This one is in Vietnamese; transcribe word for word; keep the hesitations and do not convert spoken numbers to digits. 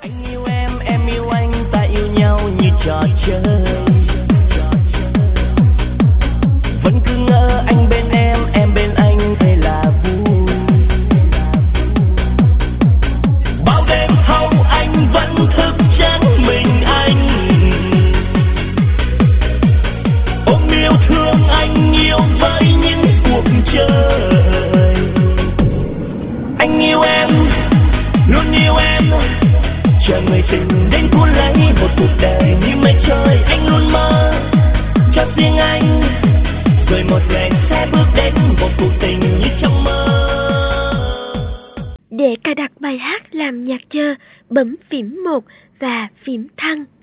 Anh yêu em, em yêu anh, ta yêu nhau như trò chơi. Vẫn cứ ngỡ anh bên em, em bên anh, thế là vui. Bao đêm thâu anh vẫn thức trắng mình anh. Ôm yêu thương anh yêu với những cuộc chơi. Anh yêu em, luôn yêu em. Chờ người tình đến cuốn lấy một cuộc đời như mây trôi. Anh luôn mơ cho riêng anh, rồi một ngày sẽ bước đến một cuộc tình như trong mơ. Để cài đặt bài hát làm nhạc chờ, bấm phím một và phím thăng.